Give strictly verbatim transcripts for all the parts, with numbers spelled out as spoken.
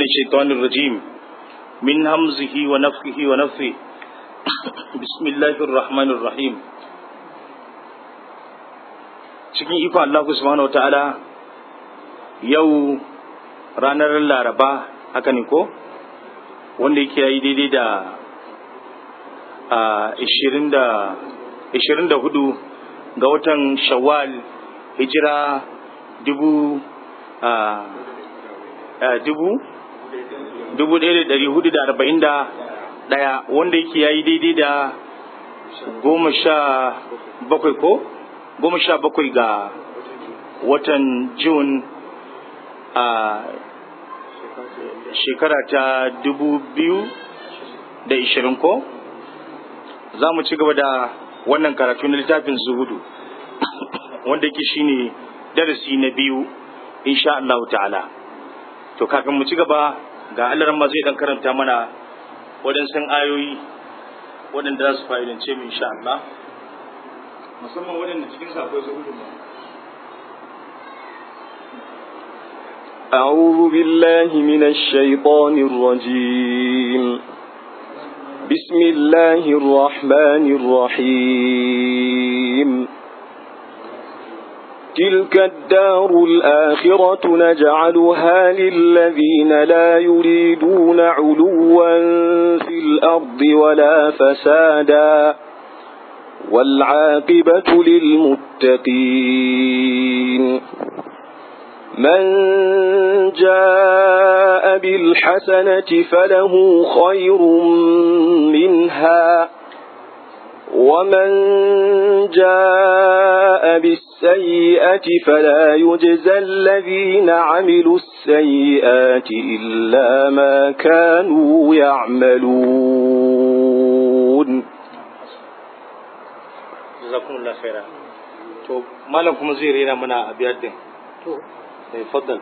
الشيطان الرجيم من همزه ونفخه ونفثه بسم الله الرحمن الرحيم. cikin iko Allah subhanahu wataala yau ranar Laraba haka ne ko wanda yake yi daidai da a ishirin da hudu ga watan Shawwal hijira dubu a dubu dubu ɗaya da ɗari hudu da arba'in da ɗaya wanda yake yayi daidai da goma sha bakwai ko goma sha bakwai ga watan Jun a shekara ta dubu biyu da ishirin ko za mu ci gaba da wannan karatu na littafin zuhudu wanda yake shine darasi na biyu insha Allah ta'ala. To kafin mu ci gaba ga Allah ran ma zai dan karanta mana waɗansu ayoyi waɗanda za su fa'idance mu insha Allah, musamman waɗanda cikin sa akwai zuhudu. أعوذ بالله من الشيطان الرجيم. بسم الله الرحمن الرحيم. تلك الدار الآخرة نجعلها للذين لا يريدون علوا في الأرض ولا فسادا والعاقبة للمتقين. من جاء بالحسنة فله خير منها ومن جاء بالسيئة فلا يجزى الذين عملوا السيئات إلا ما كانوا يعملون. جزاكم الله خيرا. تو مالكم زيرينا منا أبيات دين. تو تفضل.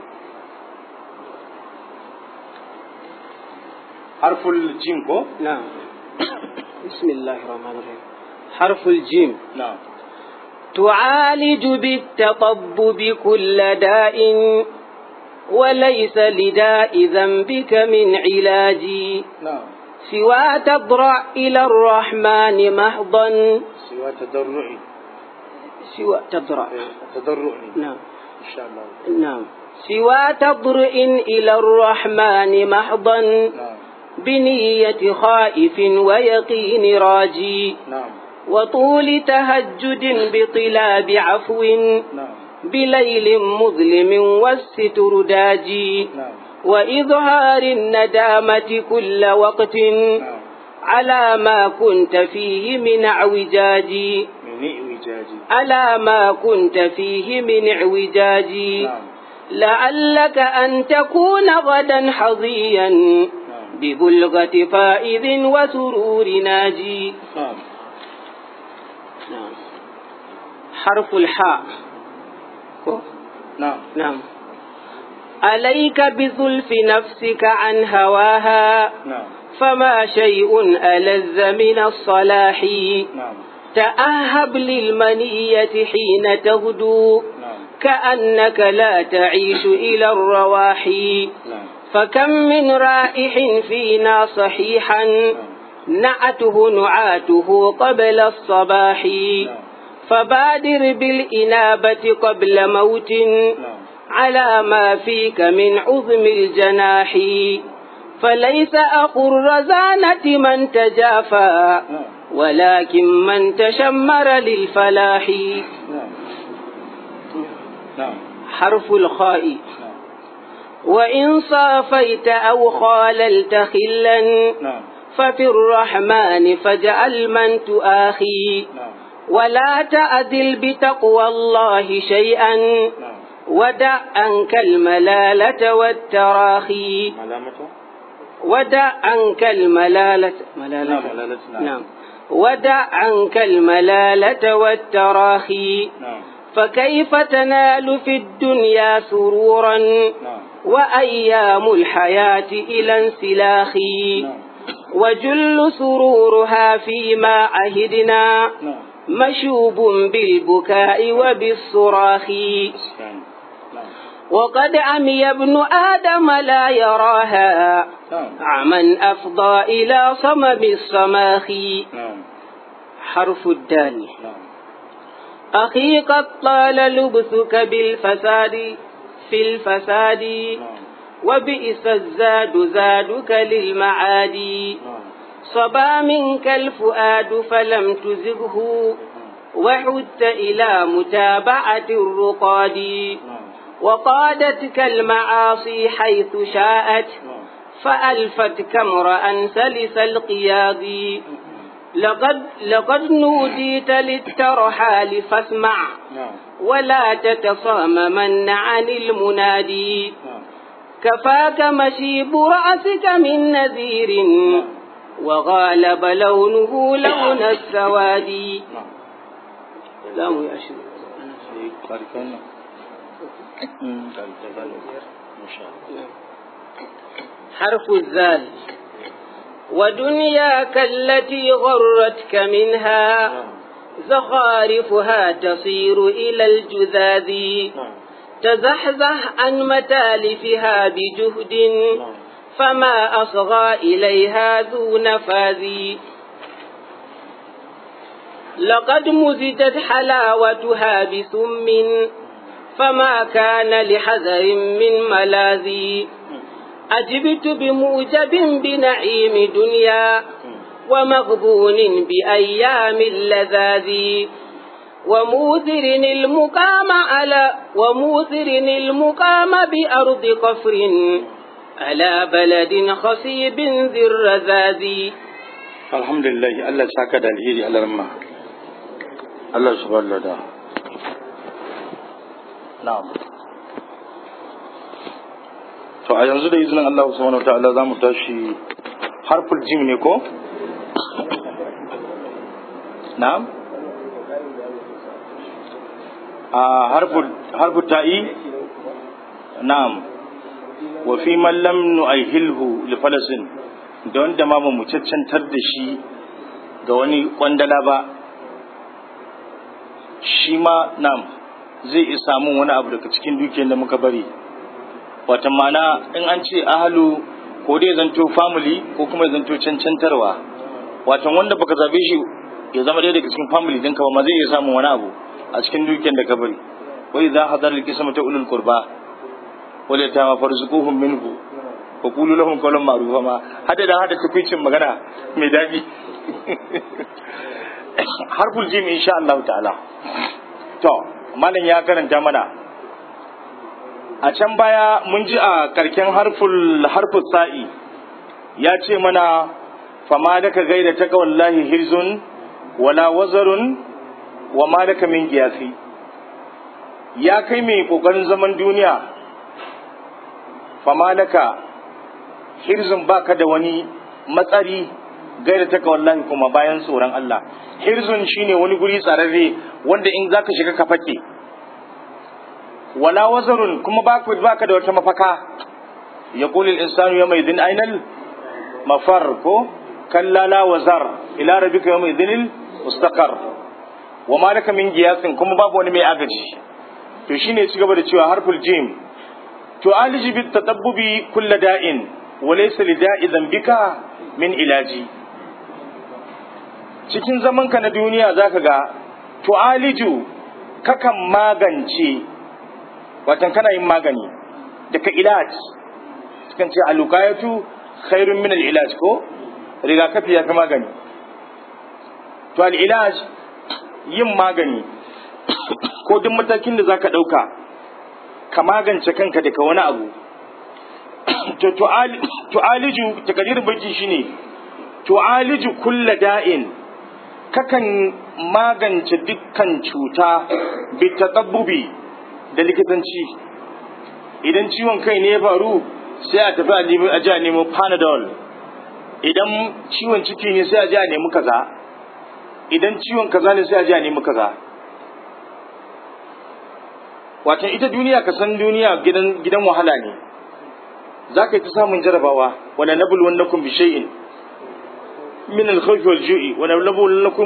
حرف الجيم كو؟ نعم. بسم الله الرحمن الرحيم. حرف الجيم. نعم. تعالج بالتطبب كل داء وليس لداء ذنبك من علاج. نعم. سوى تضرع إلى الرحمن محضا. سوى تضرعي. سوى تضرع. تضرعي. نعم. إن شاء الله. نعم. سوى تضرع إلى الرحمن محضا. نعم. بنية خائف ويقين راجي. نعم. وطول تهجد بطلاب عفو. نعم. بليل مظلم والستر داجي. نعم. وإظهار الندامة كل وقت. نعم. على ما كنت فيه من اعوجاج. من اعوجاج. على ما كنت فيه من اعوجاج. نعم. لعلك أن تكون غدا حظيا. نعم. ببلغة فائذ وسرور ناجي. نعم. نعم. حرف الحاء. نعم. نعم. عليك بزلف نفسك عن هواها. نعم. فما شيء ألذ من الصلاح. نعم. تأهب للمنية حين تغدو. نعم. كأنك لا تعيش إلى الرواحي. نعم. فكم من رائح فينا صحيحا. نعم. نعته نعاته قبل الصباح. نعم. فبادر بالإنابة قبل موت. نعم. على ما فيك من عظم الجناح. فليس أخو الرزانة من تجافى. نعم. ولكن من تشمر للفلاح. نعم. نعم. حرف الخاء. نعم. وإن صافيت أو خاللت خلا. نعم. ففي الرحمن فاجعل من تؤاخي. نعم. ولا تأذل بتقوى الله شيئا. نعم. ودع عنك الملالة والتراخي. ملامته. ودع عنك الملالة ملالة. نعم. ملالة. نعم. نعم. ودع عنك الملالة والتراخي. نعم. فكيف تنال في الدنيا سرورا. نعم. وأيام الحياة إلى انسلاخي. نعم. وجل سرورها فيما عهدنا. نعم. مشوب بالبكاء وبالصراخ. نعم. وقد عمي ابن آدم لا يراها عمن أفضى إلى صمم الصماخ. حرف الدال. أخي قد طال لبثك بالفساد في الفساد وبئس الزاد زادك للمعادي. صبا منك الفؤاد فلم تزغه وعدت إلى متابعة الرقاد. وقادتك المعاصي حيث شاءت فألفتك امرأ سلس القياض. لقد لقد نوديت للترحال فاسمع ولا تتصاممن عن المنادي. كفاك مشيب رأسك من نذير وغالب لونه لون السواد. لا يأشر. حرف الذال. ودنياك التي غرتك منها زخارفها تصير إلى الجذاذ. تزحزح عن متالفها بجهد فما أصغى إليها ذو نفاذ. لقد مزجت حلاوتها بسم فما كان لحذر من ملاذ. أجبت بموجب بنعيم دنيا ومغبون بأيام اللذاذ. وموثر المقام على وموثر المقام بأرض قفر على بلد خصيب ذي الرذاذ. الحمد لله. الله ساكت الهيري على رمى الله سبحانه وتعالى. نعم. to a yanzu da izinin Allah subhanahu wa ta'ala za mu tashi harful jim ne ko? na'am? a harful ta'i? na'am. wa fi man lam nu'ahilhu li falasin, da wanda ma ba mu cancantar da shi ga wani kwandala ba, shi ma na'am zai isa samun wani abu daga cikin dukiyar da muka bari. wata mana in an ce ahalu ko dai zanto family ko kuma zanto cancantarwa, watan wanda baka zabe shi ya zama dai daga cikin family ɗinka ba ma zai iya samun wani abu a cikin dukiyar da ka bari. wai za hadar al-qisma ta ulul qurba wal yatama farzuquhum minhu wa qulu lahum qawlan ma'rufa. ma hada da hada tukuicin magana mai dadi. harful jim insha Allah ta'ala. to malam ya karanta mana a can baya mun ji a karken harful harful sa'i ya ce mana fama laka gaida ta wallahi hirzun wala wazarun wa malaka min giyasi. ya kai mai kokarin zaman duniya, fama laka hirzun baka da wani matsari gaida ta wallahi kuma bayan tsoron Allah. hirzun shine wani guri tsararre wanda in zaka shiga ka fake. wala wazarun kuma baka baka da wata mafaka. yaqulu al-insanu yawma idhin aynal mafar ko kalla la wazar ila rabbika yawma idhin mustaqar. wa malaka min giyasin kuma babu wani mai agaji. to shine ci gaba da cewa harful jim to aliji bit tatabbubi kullu da'in wa laysa li da'i dhanbika min ilaji. cikin zamanka na duniya zaka ga to aliju kakan magance, watan kana yin magani daga ilaj. sukan ce alukayatu khairun min al-ilaj ko rigakafi ya fi magani. to al-ilaj yin magani ko duk matakin da zaka dauka ka magance kanka daga wani abu. to to aliju takadirin baiti shine to aliju kullu da'in kakan magance dukkan cuta bi tatabbubi da likitanci. idan ciwon kai ne ya faru sai a tafi a ji a nemo panadol. idan ciwon ciki ne sai a ji a nemi kaza. idan ciwon kaza ne sai a ji a nemi kaza. wato ita duniya ka san duniya gidan gidan wahala ne. za ka yi ta samun jarabawa. wala nabul wannakum bi shay'in min al-khawfi wal-ju'i wa nablu lakum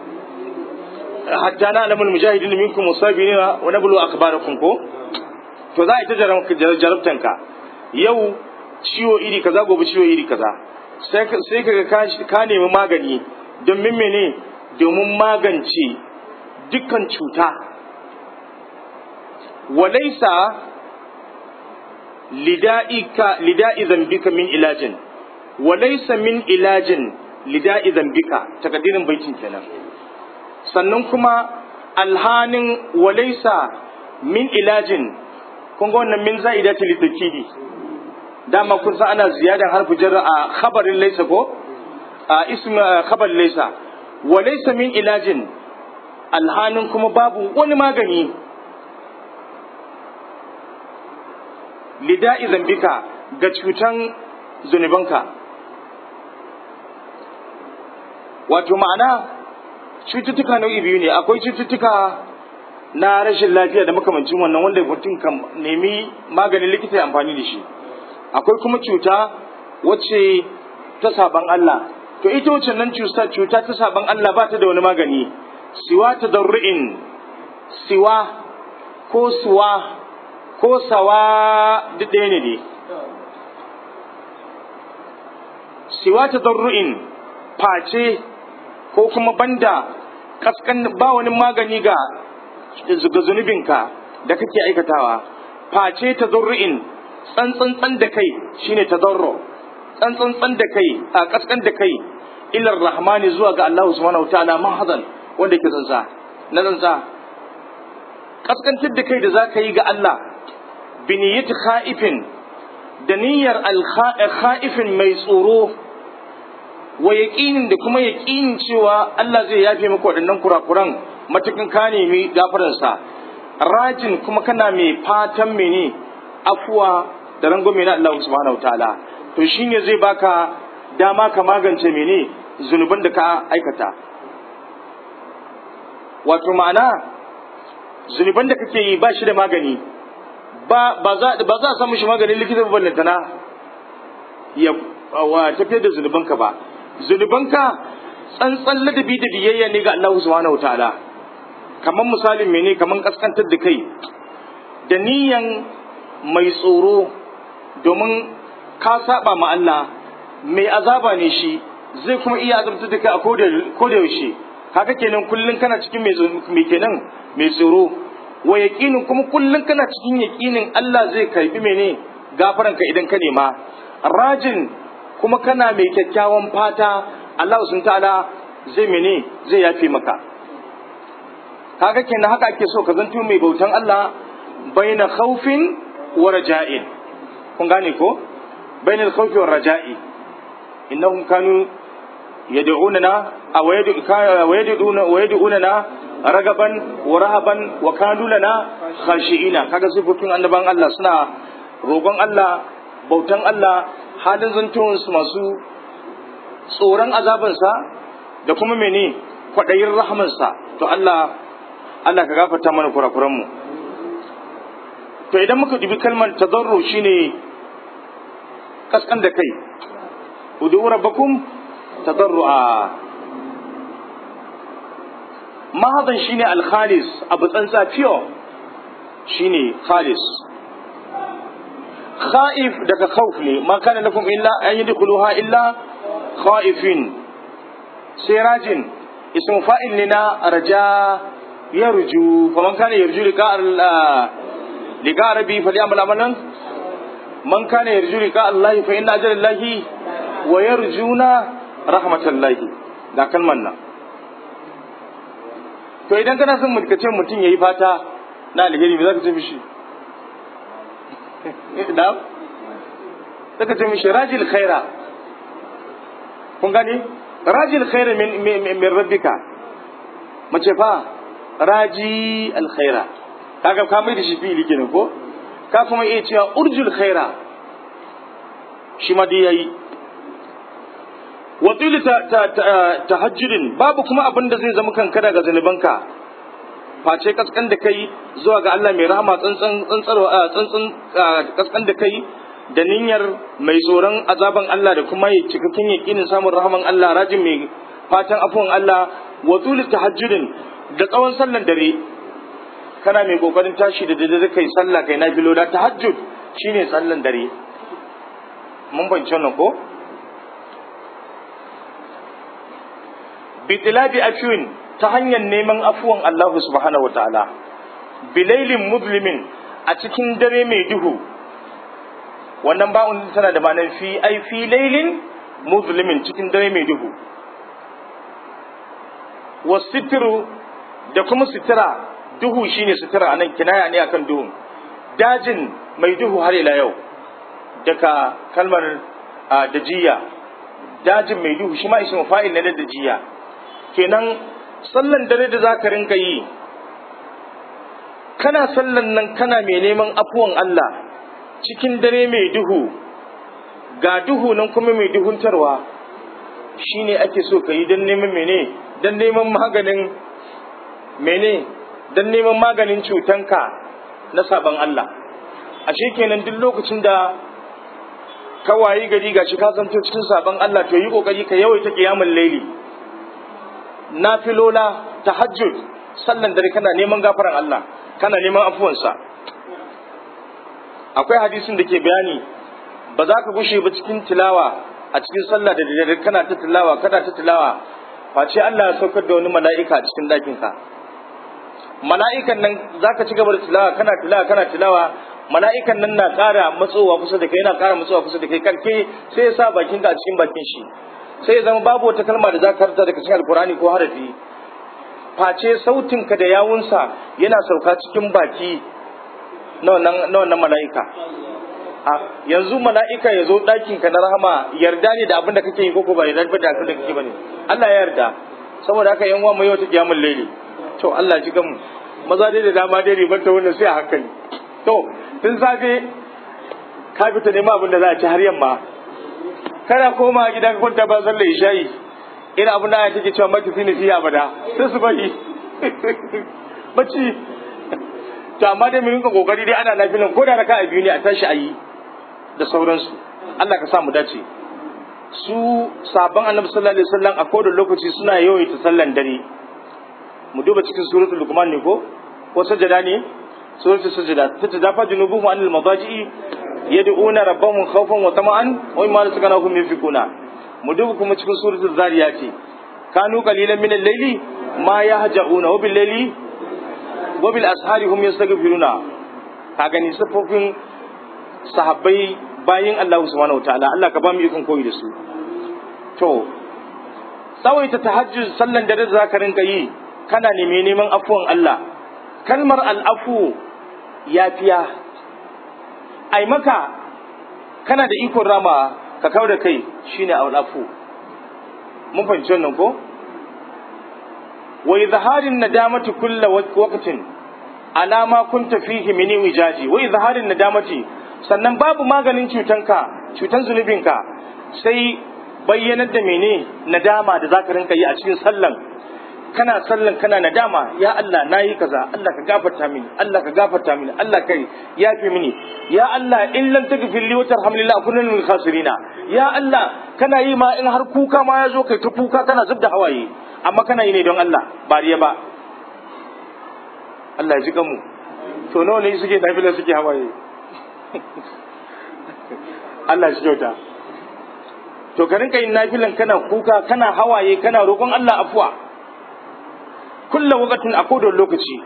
hatta na'lamu al-mujahidin minkum was-sabirin wa nablu akhbarakum ko to za a yi ta jarabtanka yau ciwo iri kaza gobe ciwo iri kaza sai ka ka nemi magani domin mene domin magance dukkan cuta walaisa lida'ika lida'i zambika min ilajin walaisa min ilajin lida'i zambika takaddirin baitin kenan sannan kuma alhanin walaisa min ilajin kun ga wannan min za'idati litakidi dama kun san ana ziyadan harfu jarra a khabarin laysa ko a ism khabar laysa wa laysa min ilajin alhanin kuma babu wani magani lida'i zambika ga cutan zunubanka wato ma'ana cututtuka nau'i biyu ne akwai cututtuka na rashin lafiya da makamancin wannan wanda mutum kan nemi maganin likita ya amfani da shi akwai kuma cuta wacce ta saban Allah to ita wacce nan cuta cuta ta saban Allah ba ta da wani magani siwa tadarru'in siwa ko suwa ko sawa duk ɗaya ne dai siwa tadarru'in face ko kuma banda kaskan ba wani magani ga ga zunubinka da kake aikatawa face tadarru'in tsantsan da kai shine tadarru tsantsan da kai a kaskan da kai ilar rahmani zuwa ga Allah subhanahu wataala mahadan wanda yake tsantsa na tsantsa kaskantar da kai da zaka yi ga Allah bi niyyati khaifin da niyyar al khaifin mai tsoro wa yaqinin da kuma yaqinin cewa Allah zai yafe maka waɗannan kurakuran matukin ka nemi gafaransa rajin kuma kana mai fatan mene afuwa da rangwame na Allah subhanahu wataala to shine zai baka dama ka magance mene zunuban da ka aikata wato ma'ana zunuban da kake yi ba shi da magani ba ba za ba za a samu shi maganin likita ba ballantana ya wa tafiyar da zunubanka ba zunubanka tsantsan ladabi da biyayya ne ga Allah subhanahu wataala kamar misalin mene kamar kaskantar da kai da niyan mai tsoro domin ka saba ma Allah mai azaba ne shi zai kuma iya azabtar da kai a koda yaushe haka kenan kullun kana cikin mai kenan mai tsoro wa yaqinin kuma kullun kana cikin yaqinin Allah zai karbi mene gafaranka idan ka nema rajin kuma kana mai kyakkyawan fata Allah subhanahu ta'ala zai mene zai yafe maka kaga kenan haka ake so ka zanto mai bautan Allah baina khawfin wa raja'in kun gane ko bainal khawfi war raja'i innahum kanu yad'unana aw yad'una wa yad'unana ragaban wa rahaban wa kanu lana khashi'ina kaga sifofin annaban Allah suna roƙon Allah bautan Allah halin zantuwan su masu tsoron azabansa da kuma mene kwadayin rahamansa to Allah Allah ka gafarta mana kurakuran mu to idan muka dubi kalmar tadarru shine kaskan da kai udu rabbakum tadarrua mahadan shine al-khalis abu tsantsa fiyo shine khalis khaif daga khawf ne ma kana lakum illa an yadkhuluha illa khaifin sirajin ismu fa'il ne na raja yarju faman kana yarju liqa liqa rabbi falyamal amalan man kana yarju liqa Allah fa inna ajra Allah wa yarjuna rahmatallahi da kalman nan to idan kana son mutkace mutum yayi fata na alheri me zaka ce mishi da zaka ce mishi rajil khaira kun gani rajil khaira min min rabbika mace fa raji al khaira kaga ka mai da shi fili kenan ko ka kuma iya cewa urjul khaira shi ma dai yayi watili tahajjudin babu kuma abin da zai zama kanka daga zanubanka face kaskan da kai zuwa ga Allah mai rahama tsantsan tsantsar tsantsan kaskan da kai da niyyar mai tsoron azaban Allah da kuma cikakken yakinin samun rahaman Allah rajin mai fatan afuwan Allah watili tahajjudin da tsawon sallan dare kana mai kokarin tashi da daddare kai sallah kai nafilo da tahajjud shine sallan dare mun bance wannan ko bi tilabi afwin ta hanyar neman afuwan Allah subhanahu wataala bilailin muzlimin a cikin dare mai duhu wannan ba'un tana da ma'anar fi ai fi lailin muzlimin cikin dare mai duhu wasitru da kuma sitira duhu shine sitira anan kinaya ne akan duhu dajin mai duhu har ila yau daga kalmar dajiya dajin mai duhu shi ma ismu fa'il ne da dajiya kenan sallan dare da zaka rinka yi kana sallan nan kana mai neman afuwan Allah cikin dare mai duhu ga duhu nan kuma mai duhuntarwa shine ake so ka yi don neman mene don neman maganin mene don neman maganin cutanka na saban Allah ashe kenan duk lokacin da ka wayi gari gashi ka zanto cikin saban Allah to yi kokari ka yawaita qiyamul layli nafilola tahajjud sallan dare kana neman gafaran Allah kana neman afuwansa akwai hadisin da ke bayani ba za ka gushe ba cikin tilawa a cikin sallah da dare kana ta tilawa kana ta tilawa face Allah ya saukar da wani mala'ika a cikin dakin ka mala'ikan nan zaka ci gaba da tilawa kana tilawa kana tilawa mala'ikan nan na ƙara matsowa kusa da kai yana ƙara matsowa kusa da kai karke sai ya sa bakin ka a cikin bakin shi sai ya zama babu wata kalma da zaka karanta daga cikin alkurani ko harafi face sautin ka da yawunsa yana sauka cikin baki na wannan mala'ika a yanzu mala'ika ya zo ɗakin ka na rahama yarda ne da abin da kake yi ko ba yarda da abin da kake bane Allah ya yarda saboda haka yan uwa mu yau ta kiyamul laili to Allah ji gamu maza dai da dama dai ribar ta wannan sai a hankali to tun safe ka fita neman abin da za a ci har yamma kana koma gida ka kwanta ba sallar isha'i ina abin da ya take cewa maki sini fiya bada sai su bari bacci to amma dai mun rinka kokari dai ana lafiyan ko da raka a biyu ne a tashi ayi da sauransu Allah ka sa mu dace su sabon annabi sallallahu alaihi wasallam a kowane lokaci suna yawaita sallan dare mu duba cikin suratul luqman ne ko ko sajada ne suratul sajada tatajafa junubuhum anil madaji'i yad'una rabbahum khawfan wa tama'an wa mimma razaqnahum yunfiquna mu duba kuma cikin suratul zariyat kanu qalilan min al-layli ma yahja'una wa bil-layli wa bil ashari hum yastaghfiruna ka gani sifofin sahabbai bayin Allah subhanahu wataala Allah ka ba mu ikon koyi da su to tsawaita tahajjud sallan dare da zaka rinka yi kana neme neman afuwan Allah kalmar al'afu yafiya ai maka kana da ikon rama ka kawo da kai shine al'afu mun fahimci wannan ko wa izharin nadamati kullu waqtin ala ma kunta fihi min wijaji wa izharin nadamati sannan babu maganin cutanka cutan zunubinka sai bayyanar da mene nadama da zaka rinka yi a cikin sallan kana sallan kana nadama ya Allah nayi kaza Allah ka gafarta mini Allah ka gafarta mini Allah kai yafi mini ya Allah in lam taghfir li wa tarhamni la akuna minal khasirina ya Allah kana yi ma in har kuka ma yazo kai ta kuka kana zubda hawaye amma kana yi ne don Allah ba riya ba Allah ya ji mu to nawa ne suke nafila suke hawaye Allah shi kyauta to ka rinka yin nafilan kana kuka kana hawaye kana roƙon Allah afuwa kullu waqtin a kodon lokaci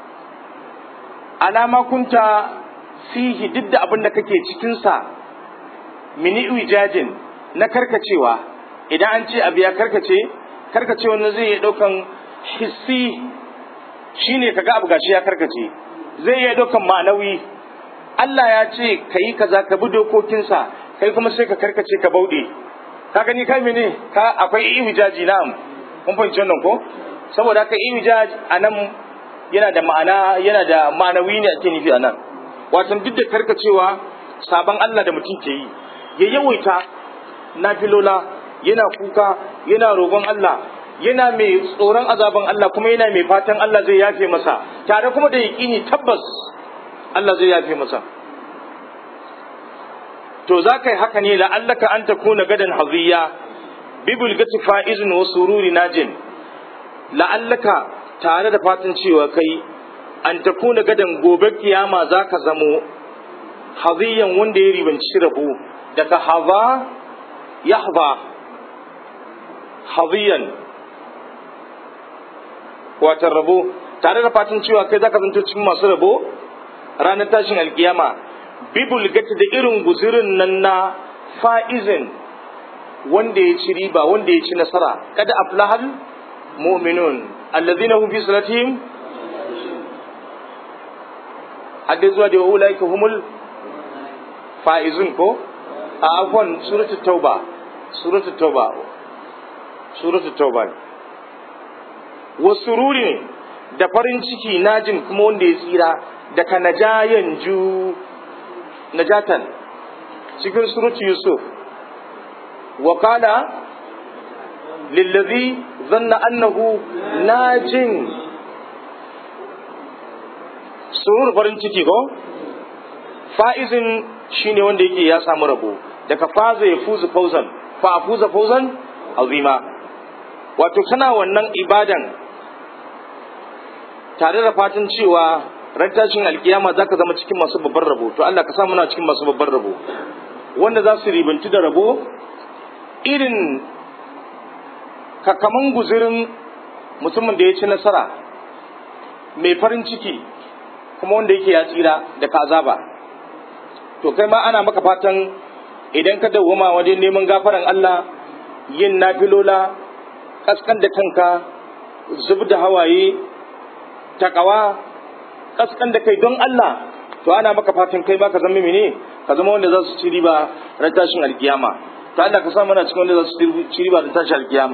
alama kunta fihi didda abin da kake cikin sa mini wijajin na karkacewa idan an ce abu ya karkace karkace wannan zai iya daukan hissi shine kaga abu gashi ya karkace zai iya daukan ma'anawi Allah ya ce kayi kaza ka bi dokokinsa kai kuma sai ka karkace ka bauɗe ka gani kai mene ka akwai iwijaji na'am kun fahimci wannan ko saboda haka iwijaj anan yana da ma'ana yana da ma'anawi ne ake nufi anan wato duk da karkacewa sabon Allah da mutum ke yi ya yawaita nafilola yana kuka yana roƙon Allah yana mai tsoron azaban Allah kuma yana mai fatan Allah zai yafe masa tare kuma da yaƙini tabbas Allah zai yafe masa to za ka yi haka ne la'allaka an ta kuna gadan haziya bibul gati fa'izin wa sururi najin la'allaka tare da fatan cewa kai an takuna gadan gobe kiyama zaka zamo hadiyan wanda ya ribanci rabo daga haza yahza hadiyan wata rabo tare da fatan cewa kai zaka zanto cikin masu rabo ranar tashin alkiyama bibul gati da irin guzurin nan na fa'izin wanda ya ci riba wanda ya ci nasara kada aflahal mu'minun alladhina hum fi salatihim hadda zuwa da ulaika humul fa'izun ko a afwan suratul tauba suratul tauba suratul tauba wasururi ne da farin ciki najin kuma wanda ya tsira daga najayan ju najatan cikin suratul yusuf wa qala lillazi dhanna annahu najin surur farin ciki ko fa'izin shine wanda yake ya samu rabo daga faza ya fuzu fauzan fa fuza fauzan azima wato kana wannan ibadan tare da fatan cewa ran tashin alkiyama zaka zama cikin masu babban rabo to Allah ka sa muna cikin masu babban rabo wanda za su ribanci da rabo irin kakaman guzurin mutumin da ya ci nasara mai farin ciki kuma wanda yake ya tsira da azaba to kai ma ana maka fatan idan ka dawwama wajen neman gafaran Allah yin nafilola kaskan da kanka zub da hawaye takawa kaskan da kai don Allah to ana maka fatan kai ma ka zama mene ka zama wanda za su ci riba ran tashin alkiyama to Allah ka sa mana cikin wanda za su ci riba ran tashin alkiyama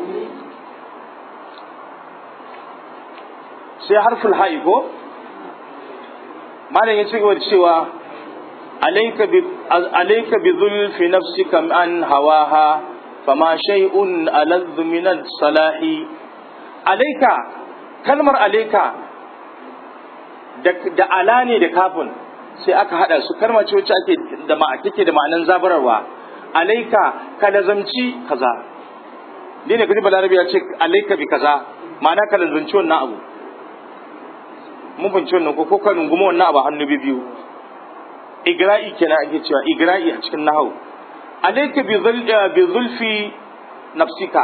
sai harful ha'i ko malam ya ci gaba da cewa alayka bi alayka bi dhulfi nafsika an hawaha fama shay'un aladh min salahi alayka kalmar alayka da da ala ne da kafin sai aka hada su kalmar ce wacce ake da ma take da ma'anan zabararwa alayka ka lazamci kaza dine kaji balarabi ya ce alayka bi kaza ma'ana ka lazamci wannan abu mun bince wannan ko ko ka runguma wannan abu hannu biyu igra'i kenan ake cewa igra'i a cikin nahwu alayka bi bi zulfi nafsika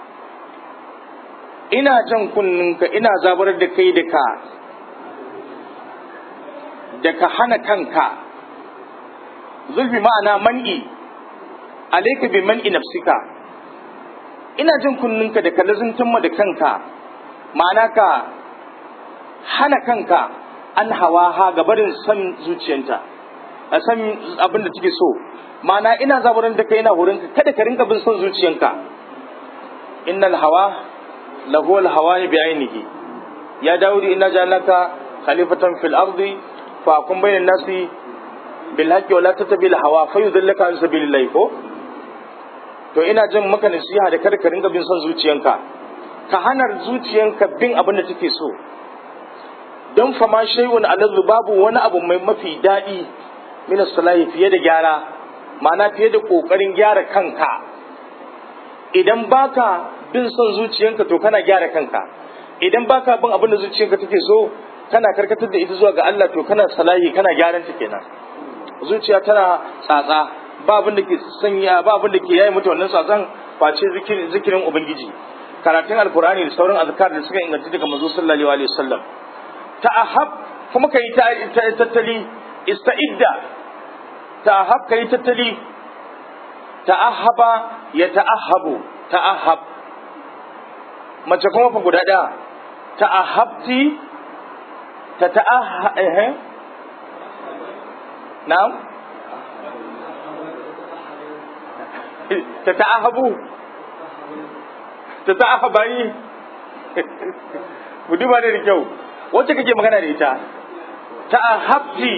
ina jan kunninka ina zabarar da kai da ka da ka hana kanka zulfi ma'ana man'i alayka bi man'i nafsika ina jan kunninka da ka lazuntan da kanka ma'ana ka hana kanka an hawa ha gabarin san zuciyanta a san abin da take so ma'ana ina zaburin da kai ina horin ka kada ka rinka bin son zuciyanka innal hawa lahu al hawa bi ainihi ya daudi inna ja'alnaka khalifatan fil ardi fa kun bainan nasi bil haqqi wa la tattabi al hawa fa yudillaka an sabilillahi ko to ina jin maka nasiha da kada ka rinka bin son zuciyanka ka hana zuciyanka bin abin da take so don fama shay'un aladhu babu wani abu mai mafi daɗi min as-salahi fiye da gyara ma'ana fiye da kokarin gyara kanka idan baka bin son zuciyanka to kana gyara kanka idan baka bin abin da zuciyanka take so kana karkatar da ita zuwa ga Allah to kana salahi kana gyaran ta kenan zuciya tana tsatsa ba abin da ke sanya ba abin da ke yayi mata wannan tsatsan face zikirin zikirin ubangiji karatun alqur'ani da sauran azkar da suka inganta daga manzo sallallahu alaihi wasallam ta'ahab kuma kai tattali ista'idda ta'ahab kai tattali ta'ahaba ya ta'ahabu ta'ahab mace kuma fa guda daya ta'ahabti ta ta'ah eh na'am ta ta'ahabu ta ta'ahabani mu duba ne da kyau wacce kake magana da ita ta habti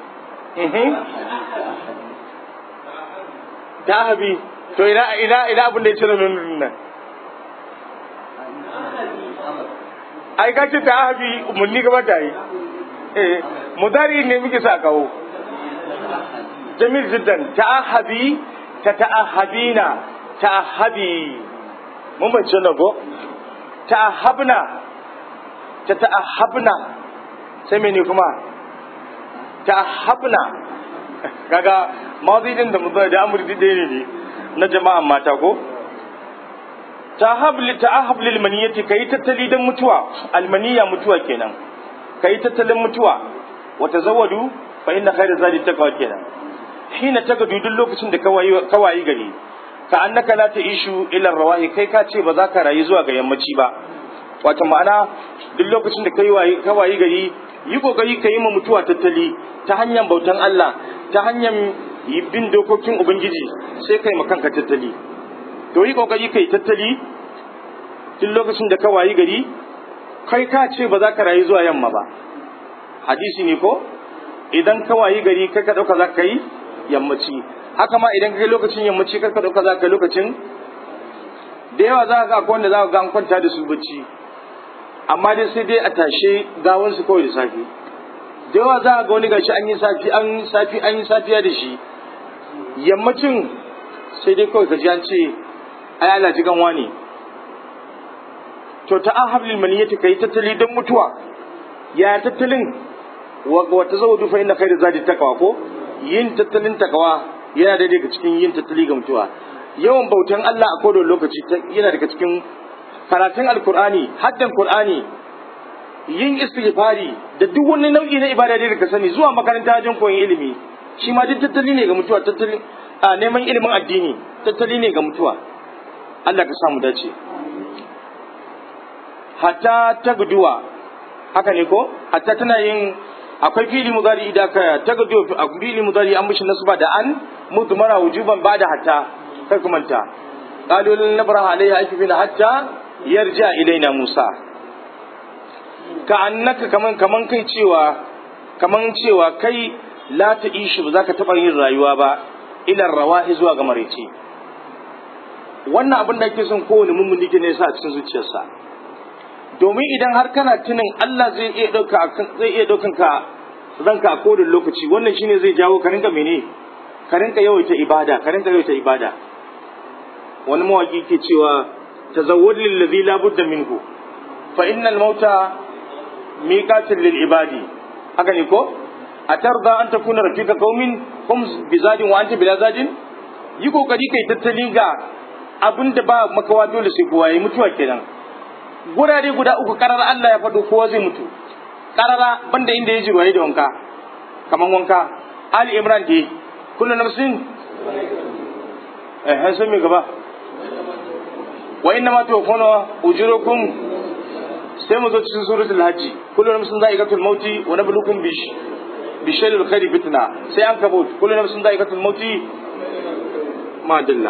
ta habi to ina ina ina abin da ya cire nun nan ai ka ce ta habi umarni gaba ta yi eh mudari ne muke sa kawo jamil jiddan ta habi ta ta'ahabina ta habi mun bace na go ta habna ta ta'ahabna sai mene kuma tahabna kaga mawdidin da mudari da amri dai ne na jama'an mata ko tahabli ta'ahab lil maniyati kai tattali dan mutuwa almaniya mutuwa kenan kai tattalin mutuwa wa tazawwadu fa inna khayra zadi taqwa kenan hina tagadu duk lokacin da kawai gari ka annaka la ta'ishu ila rawahi kai ka ce ba za ka rayu zuwa ga yammaci ba wato ma'ana duk lokacin da kai wayi kawai gari yi kokari ka yi ma mutuwa tattali ta hanyar bautan Allah ta hanyar bin dokokin ubangiji sai kai ma kanka tattali to yi kokari kai tattali duk lokacin da kawai gari kai ka ce ba za ka rayu zuwa yamma ba hadisi ne ko idan kawai gari kai ka dauka za ka yi yammaci haka ma idan kai lokacin yammaci karka dauka za ka lokacin da yawa za ka ga akwai wanda za ka ga an kwanta da su bacci amma dai sai dai a tashe gawan su kawai da safi da yawa za ka ga wani gashi an yi safi an safi an yi safiya da shi yammacin sai dai kawai ka ji an ce ai Allah ji ganwa ne to ta ahablil maniyati kai tattali don mutuwa ya tattalin wa tazawudu fa inna khayra zadi taqwa ko yin tattalin takawa yana da daga cikin yin tattali ga mutuwa yawan bautan Allah a kodon lokaci yana daga cikin karatun alkur'ani haddan qur'ani yin istighfari da duk wani nau'i na ibada da ka sani zuwa makaranta wajen koyon ilimi shi ma duk tattali ne ga mutuwa tattali a neman ilimin addini tattali ne ga mutuwa Allah ka samu dace hatta tagduwa haka ne ko hatta tana yin akwai fili mudari da ka tagado a fili mudari an mishi nasba da an mudmara wujuban bada hatta kai kuma ta qalu lin nabraha alayha akfina hatta yarja ilaina musa ka annaka kaman kaman kai cewa kaman cewa kai la ta ishi ba zaka taba yin rayuwa ba ila rawahi zuwa ga maraice wannan abin da ake son kowane mummuni ne sa a cikin zuciyarsa domin idan har kana tunin Allah zai iya dauka zai iya daukan ka ranka a kodin lokaci wannan shine zai jawo ka rinka mene ka rinka yawaita ibada ka rinka yawaita ibada wani mawaki ke cewa tazawwad lil ladhi la budda minhu fa innal mauta miqatul lil ibadi haka ne ko atarda an takuna rafika qaumin hum bizadin wa anta bila zadin yi kokari kai tattali ga abinda ba makawa dole sai kowa yi mutuwa kenan gurare guda uku karar Allah ya faɗo kowa zai mutu karara banda inda ya jirwaye da wanka kaman wanka Ali Imran dai kullu nafsin eh sai mi gaba wa inna ma tuwafuna ujurukum sai mu zo cikin suratul hajji kullu nafsin za'iqatul mauti wa nabluukum bish bisharil khairi fitna sai an kabut kullu nafsin za'iqatul mauti ma dalla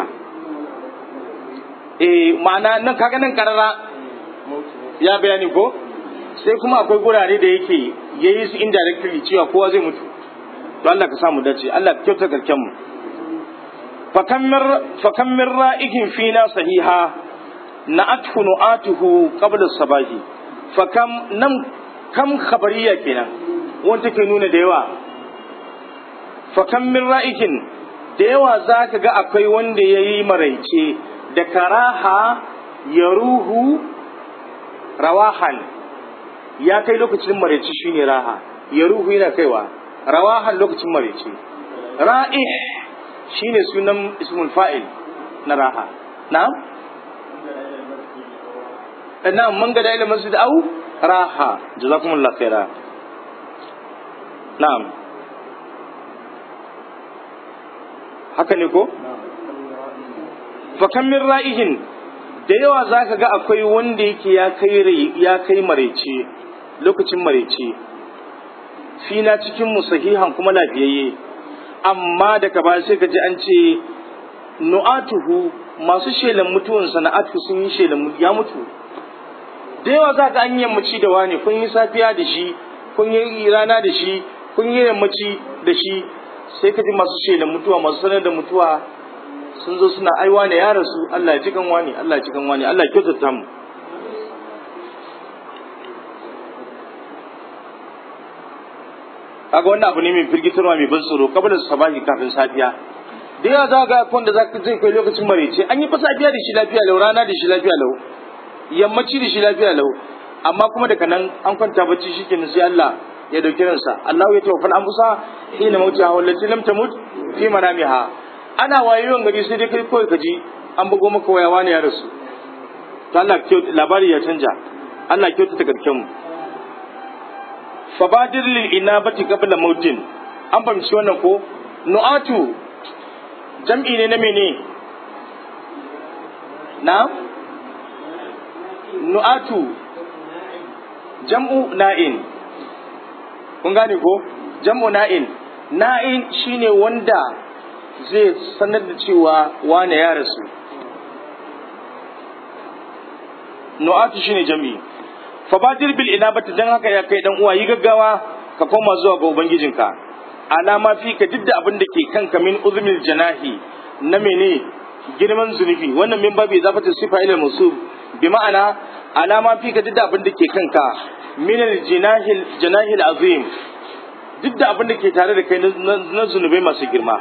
eh ma'ana nan kaga nan karara ya bayani ko sai kuma akwai gurare da yake yayi su indirectly cewa kowa zai mutu to Allah ka samu dace Allah ka kyauta garken mu fakammir fakammir ra'ikin fina sahiha na'athu nu'atuhu qabla sabahi fakam nam kam khabariya kenan wanda take nuna da yawa fakammir ra'ikin da yawa zaka ga akwai wanda yayi maraice da karaha yaruhu rawahan ya kai lokacin maraice shine raha ya ruhu yana kaiwa rawahan lokacin maraice ra'ih shine sunan ismul fa'il na raha na'am na'am man gada ila masjid au raha jazakumullahu khaira na'am haka ne ko fa kam min ra'ihin da yawa za ka ga akwai wanda yake ya kai ya kai maraice lokacin maraice fina cikin mu sahihan kuma lafiyayye amma daga ba sai ka ji an ce nu'atuhu masu shelan mutuwan sana'atu sun yi shelan ya mutu da yawa za ka an yammaci da wani kun yi safiya da shi kun yi rana da shi kun yi yammaci da shi sai ka ji masu shelan mutuwa masu sanar da mutuwa sun zo suna aiwa ne ya rasu Allah ya cikan wani Allah ya cikan wani Allah ya kyautata mu kaga wannan abu ne mai firgitarwa mai ban tsoro kabalar sabahi kafin safiya da yawa za ga wanda za ka zai kai lokacin maraice an yi fa safiya da shi lafiya lau rana da shi lafiya lau yammaci da shi lafiya lau amma kuma daga nan an kwanta bacci shikenan sai Allah ya dauki ransa Allah ya tawaffal anfusa hina mautiha wallati lam tamut fi manamiha ana wayoyin gari sai dai kai kawai kaji an bugo maka waya wani ya rasu to Allah labari ya canja Allah kyauta ta garken mu fabadir lil inabati qabla mautin an fahimci wannan ko nu'atu jam'i ne na mene na nu'atu jam'u na'in kun gane ko jam'u na'in na'in shine wanda zai sanar da cewa wane ya rasu nu'atu shine jam'i fabadir bil inabati dan haka ya kai dan uwa yi gaggawa ka koma zuwa ga ubangijinka alama fi ka didda abin da ke kanka min uzmil janahi na mene girman zunubi wannan min babu izafatu sifa ila musub bi ma'ana alama fi ka didda abin da ke kanka min al janahil janahil azim didda abin da ke tare da kai na zunubai masu girma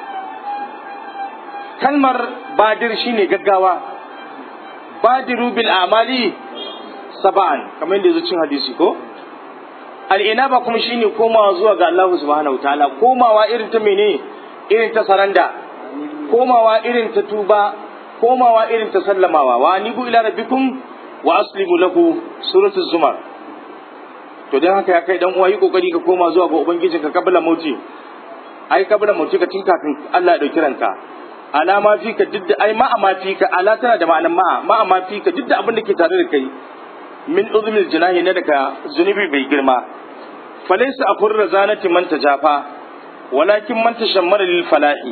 kalmar badir shine gaggawa badiru bil a'mali sab'an kamar yadda zucin hadisi ko al'inaba kuma shine komawa zuwa ga Allah subhanahu wataala komawa irin ta mene irin ta saranda komawa irin ta tuba komawa irin ta sallamawa wa anibu ila rabbikum wa aslimu lahu suratul zumar to dan haka ya kai dan uwa yi kokari ka koma zuwa ga ubangijinka kabla mauti ai kabla mauti ka tinka kan Allah ya dauki ranka alama fi ka didda ai ma amma fi ka ala tana da ma'anan ma ma amma fi ka didda abin da ke tare da kai min uzmil jinahi na daga zunubi bai girma falaysa akur razanati man tajafa walakin man tashammara lil falahi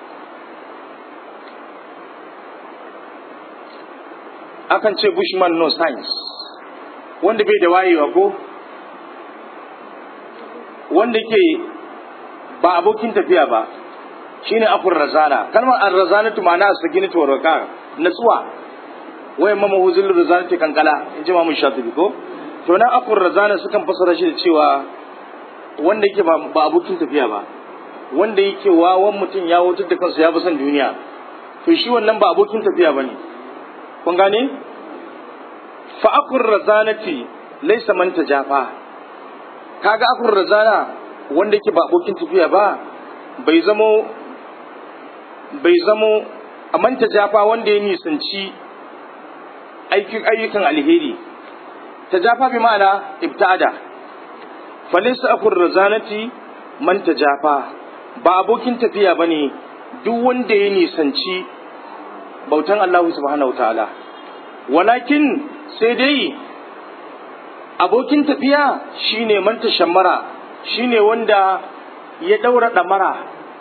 akan ce bushman no science wanda bai da wayewa ko wanda ke ba abokin tafiya ba shine akur razana kalmar ar-razanatu ma'ana as-sakinatu wa raka natsuwa wayan mama huzul razanati kankala in ji mamun shatibi ko to nan akur razana sukan fasara shi da cewa wanda yake ba, ba abokin tafiya ba wanda yake wawan mutum ya wutar da kansa ya bi son duniya to shi wannan ba abokin tafiya bane kun gane fa akur razanati laysa man tajafa kaga akur razana wanda yake ba abokin tafiya ba bai zamo bai zamo a manta jafa wanda ya nisanci aikin ayyukan alheri ta jafa bi ma'ana ibtada falisa akur razanati man ta jafa ba abokin tafiya bane duk wanda ya nisanci bautan Allah subhanahu wataala walakin sai dai abokin tafiya shine man ta shammara shine wanda ya daura damara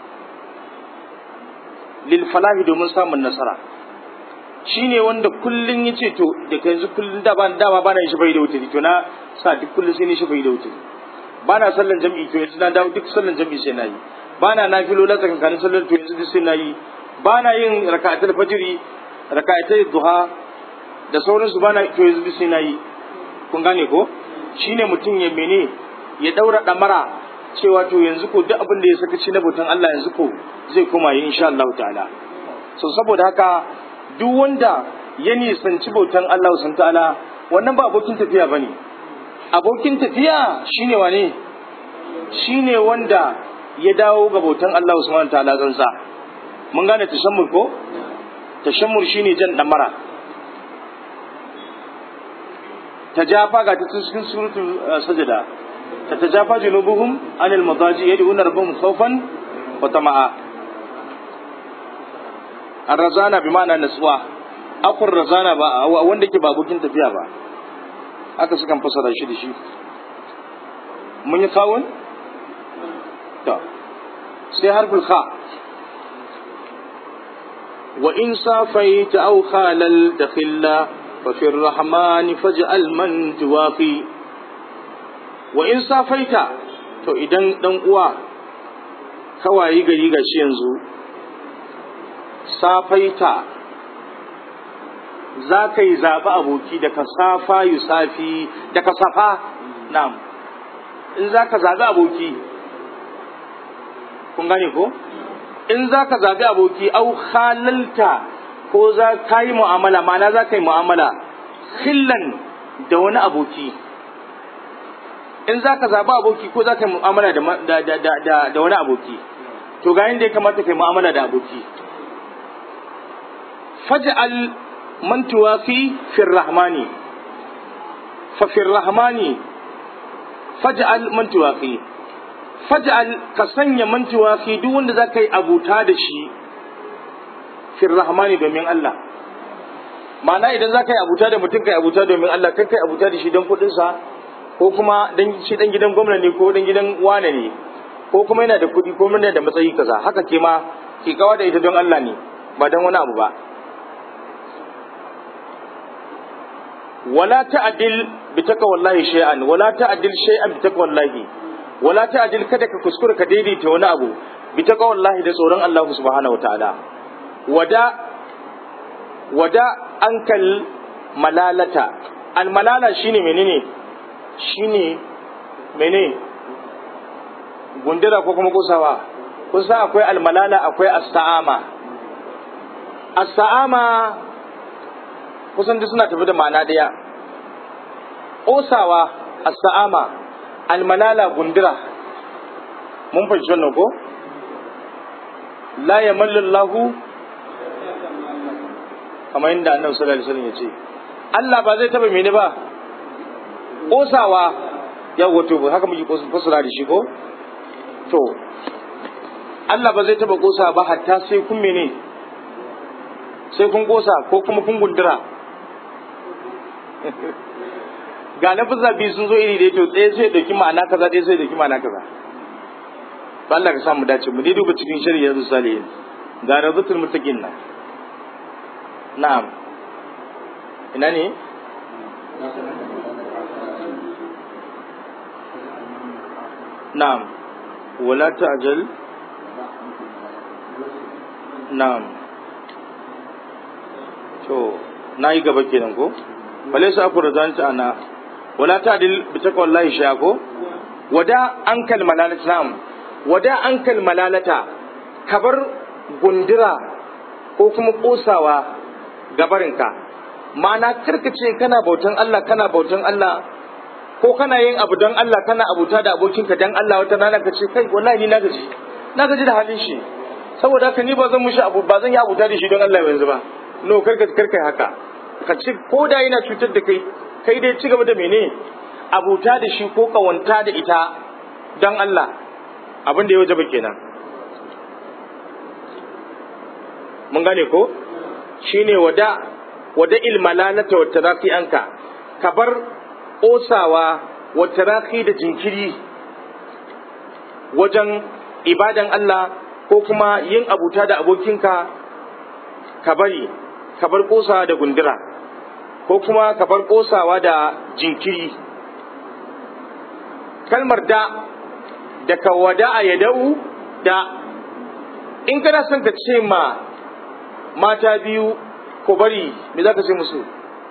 lil falahi domin samun nasara shine wanda kullun yace to da yanzu kullun da ban dama bana shi bai da wuce to na sa duk kullun sai ni shi bai da wuce bana sallan jami'i to yanzu na dawo duk sallan jami'i sai nayi bana nafilo la tsakankanin sallan to yanzu duk sai nayi bana yin raka'atul fajri raka'atul duha da sauransu bana to yanzu duk sai nayi kun gane ko shine mutum ya mene ya daura damara cewa to yanzu ko duk abin da ya saka ci na bautan Allah yanzu ko zai koma yi insha Allah ta'ala so saboda haka duk wanda ya nisanci bautan Allah subhanahu ta'ala wannan ba abokin tafiya bane abokin tafiya shine wane shine wanda ya dawo ga bautan Allah subhanahu ta'ala zansa mun gane tashammur ko tashammur shine jan damara tajafa ga ta cikin suratul sajda تتجافى جنوبهم عن المضاجع يدعون ربهم خوفا وطمعا الرزانة بمعنى نسوة أقول الرزانة wanda ke ba abokin tafiya ba aka sukan fasara shi da shi mun yi kawun to sai harful kha wa in safaita aw khalal dakhilla fa fi ar-rahman faj'al man tuwaqi wa in safaita to idan dan uwa kawai gari gashi yanzu safaita za ka yi zaɓi aboki da ka safa yusafi da ka safa na'am in za ka zaɓi aboki kun gane ko in za ka zaɓi aboki au halalta ko za ka yi mu'amala ma'ana za ka yi mu'amala khillan da wani aboki in za ka zaɓi aboki ko za ka yi mu'amala da, da, da, da, da wani aboki to ga yadda ya kamata ka yi mu'amala da aboki faj'al man tuwafi fi rahmani fa fi rahmani faj'al man tuwafi faj'al ka sanya man tuwafi duk wanda za ka yi abuta da shi fi rahmani domin Allah ma'ana idan za ka yi abuta da mutum ka yi abuta domin Allah kai kai abuta da shi don kuɗinsa ko kuma dan shi dan gidan gwamnati ne ko dan gidan wane ne ko kuma yana da kuɗi ko yana da matsayi kaza haka ke ma ki kawa da ita don Allah ne ba don wani abu ba wala ta'dil bi taqwallahi shay'an wala ta'dil shay'an bi taqwallahi wala ta'dil kada ka kuskura ka daidaita wani abu bi taqwallahi da tsoron Allah subhanahu wataala wada wada ankal malalata al malala shine menene shine mene gundura ko kuma kusawa kusa akwai al malala akwai as-sa'ama as-sa'ama kusan duk suna tafi da ma'ana daya kosawa as-sa'ama al malala gundura mun fahimci wannan ko la yamallu Allahu kamar yadda annabi sallallahu alaihi wasallam ya ce Allah ba zai taba mene ba kosawa ya wato haka muke fasara da shi ko to Allah ba zai taba kosa ba hatta sai kun mene sai kun kosa ko kuma kun gundura ga lafazza biyu sun zo iri da to tsaye sai dauki ma'ana kaza ɗaya sai dauki ma'ana kaza to Allah ka samu dace mu dai duba cikin shari'a yanzu salihin ga razatul muttaqin nan na'am ina ne na'am wala ta'jal na'am to nayi gaba kenan ko balaysa aku razanta ana wala ta'dil bi taqwallahi shako wada ankal malalata na'am wada ankal malalata kabar gundura ko kuma kosawa gabarinka ma'ana karkace kana bautan Allah kana bautan Allah ko kana yin abu don Allah kana abuta da abokinka don Allah wata rana ka ce kai wallahi ni na gaji na gaji da halin shi saboda haka ni ba zan mushi abu ba zan yi abuta da shi don Allah yanzu ba no karka karka haka ka ci ko da yana cutar da kai kai dai ci gaba da mene abuta da shi ko kawanta da ita don Allah abin da ya wajaba kenan mun gane ko shine wada wada ilmalalata wa tarafi anka kabar kosawa wa tarafi da jinkiri wajen ibadan Allah ko kuma yin abuta da abokinka ka bari kabar kosawa da gundura ko kuma kabar kosawa da jinkiri kalmar da da ka wada'a ya da'u da in kana son ka ce ma mata biyu ko bari me za ka ce musu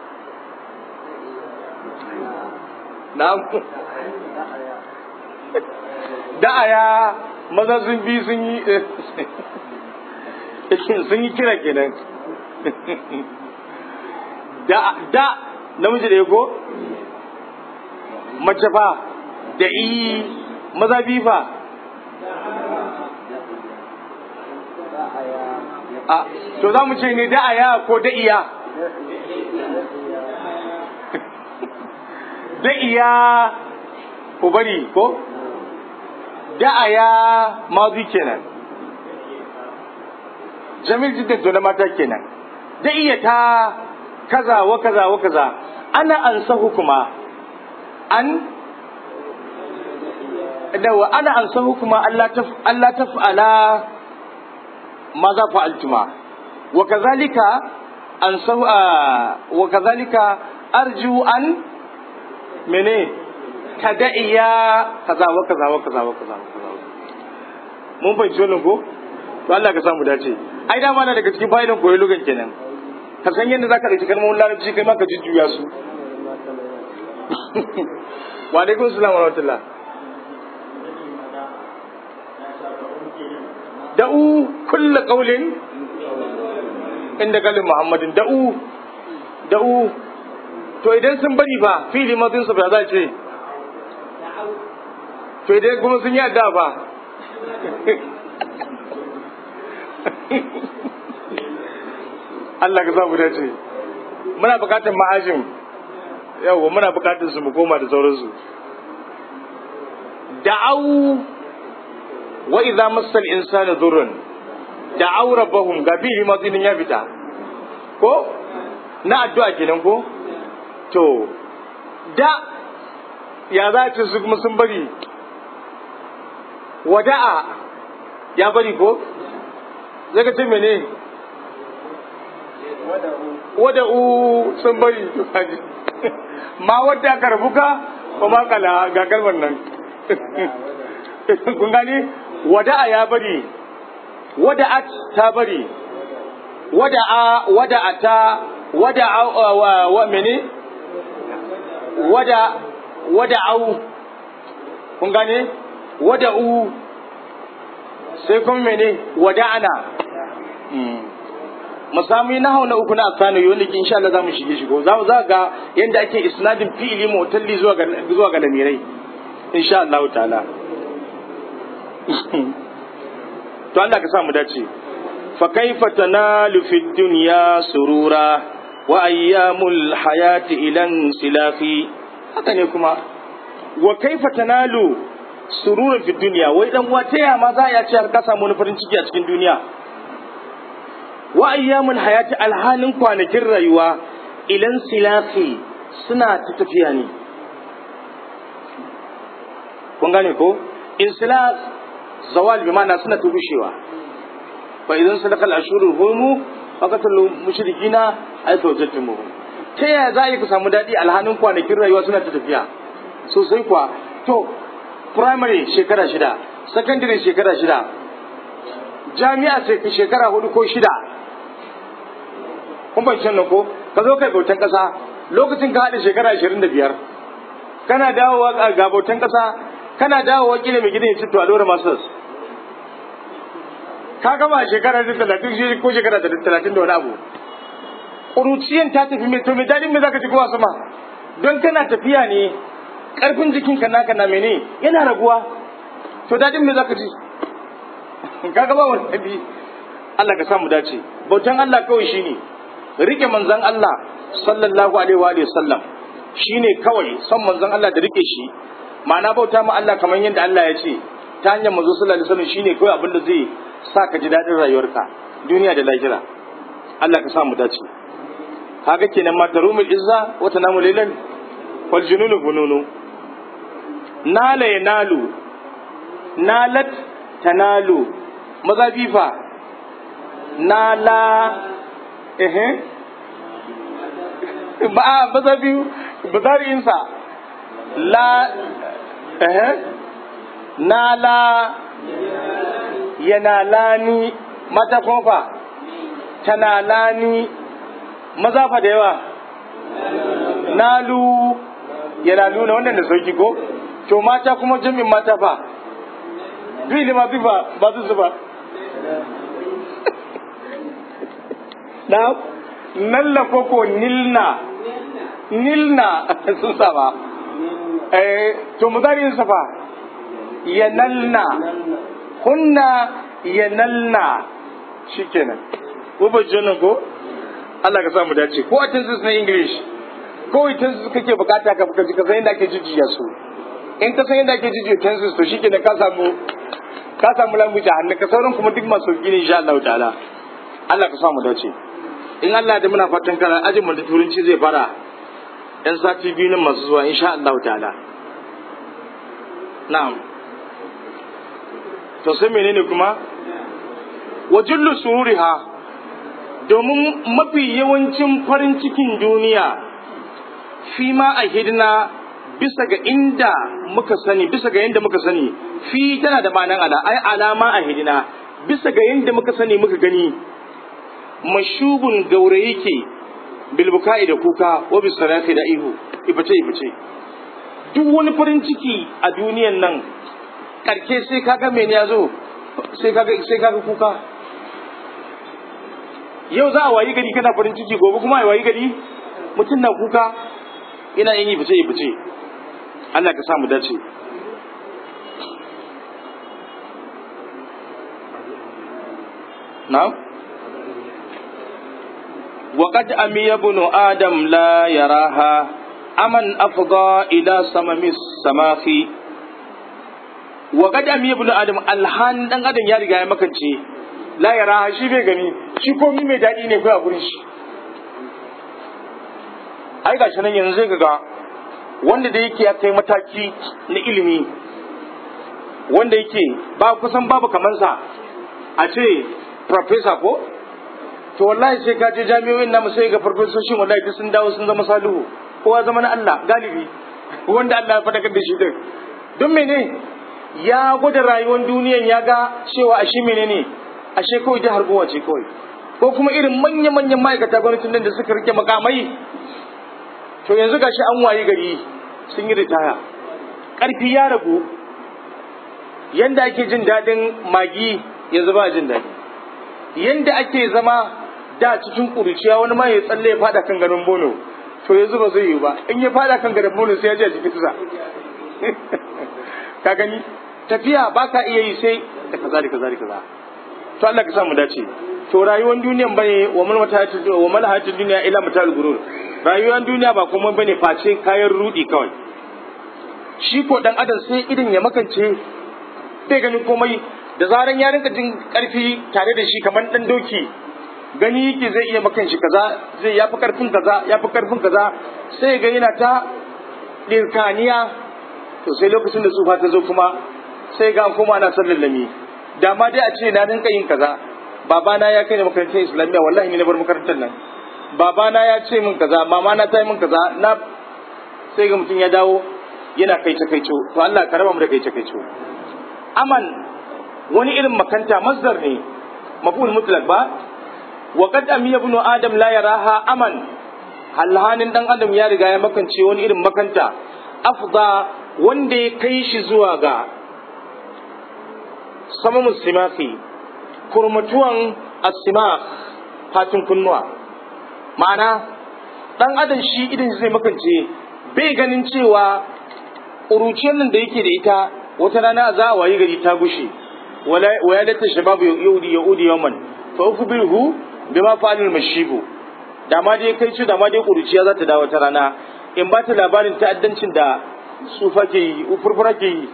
na'am da'aya maza sun bi sun yi sun yi kira kenan da da namiji da yago mace fa da i maza bi fa a to za mu ce ne da'aya ko da'iya da'iya ko bari ko da'aya mazi kenan jamil jiddan to na mata kenan da'iya ta kaza wa kaza wa kaza ana ansahu kuma an da wa ana ansahu kuma Allah taf Allah taf'ala maza fa'altuma wa kazalika ansahu wa kazalika arju an mene tadaiya kaza wa kaza wa kaza wa kaza mun fahimci wannan ko to Allah ka samu dace ai dama na daga cikin fa'idan koyi lugan kenan ka san yadda zaka dauki kalmomin larabci kai ma ka jujjuya su wa alaikum assalam wa rahmatullah da'u kullu qawlin inda kalin muhammadin da'u da'u to idan sun bari fa fili madin su ba za ce to dai kuma sun yi addu'a fa Allah ka sa mu dace muna bukatar ma'ajin yawa muna bukatar su mu koma da sauransu da'au wa idza massal insana dhurrun da'au rabbahum gabi ma zinin ya fita ko na addu'a kenan ko to da ya za ta su kuma sun bari wada'a ya bari ko zai ka ce mene wada'u sun bari ma wadda ka rabuka ko ma kala ga kalmar nan kun gani wada'a ya bari wada'at ta bari wada'a wada'ata wada'a wa mene wada wada'u kun gane wada'u sai kuma mene wada'ana mu samu na hauna uku na asanu wanda ke insha Allah zamu shige shigo zamu za ga yanda ake isnadin fi'ili mutalli zuwa ga zuwa ga lamirai insha Allah ta'ala to Allah ka sa mu dace fa kaifa tanalu fid dunya surura wa ayyamul hayati ilan silafi haka ne kuma wa kaifa tanalu surura fid dunya wai dan wata ya ma za ya ci har ka samu farin ciki a cikin duniya wa ayyamul hayati alhalin kwanakin rayuwa ilan silafi suna ta tafiya ne kun gane ko insilaf zawal bi ma'ana suna ta gushewa fa idan sadaka al-ashurul hurum faqatul mushrikina ay tawajjatumu ta yaya za ku samu dadi alhalin kwanakin rayuwa suna ta tafiya sosai kwa to primary shekara shida secondary shekara shida jami'a sai shekara hudu ko shida kun ban nan ko ka zo kai bautan kasa lokacin ka hada shekara ashirin da biyar kana dawowa ga bautan kasa kana dawowa kila mai gidan ya cito a dora masters ka gama shekara da talatin ko shekara da talatin da wani abu ƙuruciyan ta tafi mai to mai daɗin me zaka ji kowa sama don kana tafiya ne ƙarfin jikinka naka na mene yana raguwa to daɗin me zaka ji ka gama wani ɗabi Allah ka samu dace bautan Allah kawai shine rike manzon Allah sallallahu alaihi wa sallam shine kawai son manzon Allah da rike shi ma'ana bauta ma Allah kamar yadda Allah ya ce ta hanyar manzo sallallahu alaihi wasallam shine kawai abin da zai sa ka ji daɗin rayuwarka duniya da lahira Allah ka samu dace kaga kenan ma tarumul izza wa tanamu laylan wal jununu bununu nala yanalu nalat tanalu maza bifa nala ehe ba maza biyu bazari'in sa la ehe nala yanalani mata kuma fa tanalani maza fa da yawa nalu yanalu na wannan da sauki ko to mata kuma jami'in mata fa fili ma fi ba ba su ba na nalla koko nilna nilna sun saba eh to mudarin safa yanalna kunna yanalna shikenan ko ba jona ko Allah ka sa mu dace ko a tenses na English ko a tenses kake bukata ka ka san yadda ake jujjuya su in ka san yadda ake jujjuya tenses to shikenan ka samu ka samu language a hannun ka sauran kuma duk masu gini insha Allah ta'ala Allah ka sa mu dace in Allah da muna fatan kana ajin mu da turanci zai fara yan sati biyu nan masu zuwa insha Allah ta'ala na'am to sai menene kuma wajullu sururiha domin mafi yawancin farin cikin duniya fi ma a hidina bisa ga inda muka sani bisa ga yadda muka sani fi tana da ma'anar ala ai alama a hidina bisa ga yadda muka sani muka gani mashubun gaure yake bilbuka'i da kuka wa bisarati da ihu ibace ibace duk wani farin ciki a duniyan nan karke sai kaga mene ya zo sai kaga sai kaga kuka yau za a wayi gari kana farin ciki gobe kuma a wayi gari mutum na kuka ina yin ibace ibace Allah ka sa mu dace na'am وقد أمي ابن آدم لا يراها أمن أفضى إلى سمم السماخ وقد أمي ابن آدم الحان دان آدم يا riga ya makance la yaraha shi bai gani shi komai mai daɗi ne kai a gurin shi ai gashi nan yanzu zai ga wanda da yake ya kai mataki na ilimi wanda yake ba kusan babu kamansa a ce professor ko to wallahi sai ka je jami'o'in namu sai ga farfesoshin wallahi duk sun dawo sun zama salihu kowa zama na Allah galibi wanda Allah ya fadakar da shi din don mene ya gwada rayuwar duniyan ya ga cewa ashe menene ashe kawai da harbuwa ce kawai ko kuma irin manya manyan ma'aikata gwamnatin nan da suka rike makamai to yanzu gashi an waye gari sun yi ritaya karfi ya ragu yanda ake jin dadin magi yanzu ba jin dadi yanda ake zama da cikin kuruciya wani ma ya tsalle ya fada kan garin bono to yanzu ba zai yi ba in ya fada kan garin bono sai ya je a jikin tuza ka gani tafiya ba ka iya yi sai da kaza da kaza da kaza to Allah ka samu dace to rayuwar duniyan bane wa mal mata'atul wa mal hayatud dunya ila mata'ul gurur rayuwar duniya ba kuma bane face kayan rudi kawai shi ko dan adam sai idan ya makance bai gani komai da zaran ya rinka jin karfi tare da shi kamar dan doki gani yake zai iya makan shi kaza zai yafi karfin kaza yafi karfin kaza sai ga yana ta dirkaniya to sai lokacin da tsufa ta zo kuma sai ga kuma ana sallallami da ma dai a ce na rinka yin kaza babana ya kai ni makarantar islamiyya wallahi ni na bar makarantar nan babana ya ce min kaza mama na ta yi min kaza na sai ga mutum ya dawo yana kai ta kai to Allah ka raba mu da kai ta kai aman wani irin makanta masdar ne maf'ul mutlaq ba wa qad amiya ibn adam la yaraha aman halhanin dan adam ya riga ya makance wani irin makanta afda wanda ya kai shi zuwa ga sama musimaki kurmatuwan asimak fatin kunnuwa ma'ana dan adam shi idan zai makance bai ganin cewa uruciyar nan da yake da ita wata rana za a wayi gari ta gushe waya da ta shababu yahudi yahudi yaman fa ukbiruhu bima fa'alul mashibu da ma dai kai ce da ma dai kuruciya za ta dawo ta rana in ba ta labarin ta'addancin da sufa ke yi furfura ke yi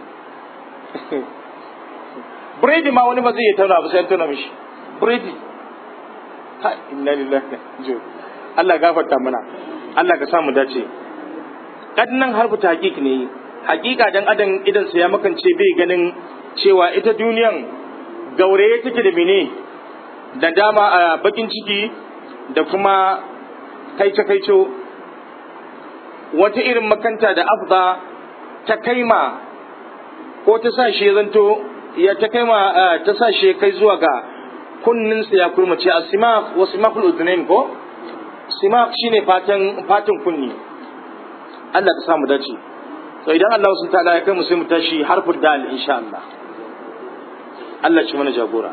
biredi ma wani ba zai yi tauna ba sai an tauna mishi biredi ha inna lillahi jo Allah gafarta mana Allah ka samu dace kadnan harfu tahqiq ne hakika dan adam idan sa ya makance bai ganin cewa ita duniyan gauraye take da mene da dama a bakin ciki da kuma kaice kaico wata irin makanta da afda ta kaima ko ta sa shi zanto ya ta kaima ta sa shi kai zuwa ga kunnin sa ya kurmace asimak wa simakul udhunain ko simak shine fatan fatan kunni Allah ka samu dace to idan Allah sun ta'ala ya kai mu sai mu tashi harful dal insha Allah Allah shi mana jagora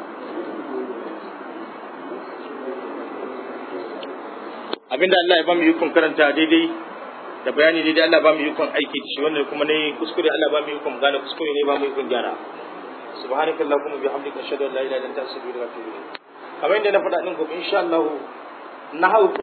abinda Allah ya ba mu yukun karanta daidai da bayani daidai Allah ba mu yukun aiki da shi wannan kuma ne kuskure Allah ba mu yukun gane kuskure ne ba mu yukun gyara subhanakallahumma bihamdika ashhadu an la ilaha illa anta astaghfiruka wa atubu ilayk kamar yadda na faɗa din ku insha Allah na hau